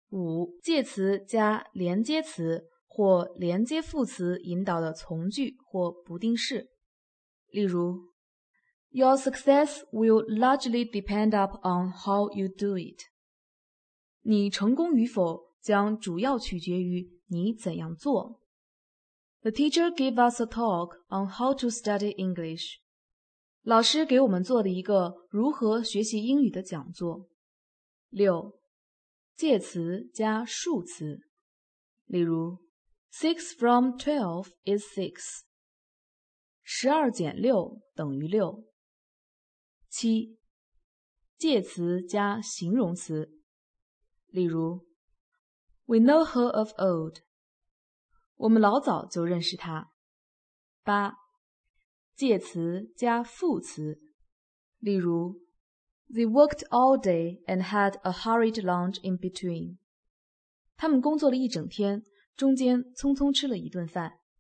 5. 介词加连接词或连接副词引导的从句或不定式。例如 Your success will largely depend on how you do it. 你成功与否将主要取决于你怎样做。The teacher gave us a talk on how to study English. 老师给我们做了一个如何学习英语的讲座。6. 介词加数词。例如 6 from 12 is 6. 12减6等于6。7. 介词加形容词。例如 We know her of old. 我们老早就认识她。8. 介词加副词。例如 They worked all day and had a hurried lunch in between. 他们工作了一整天，中间匆匆吃了一顿饭。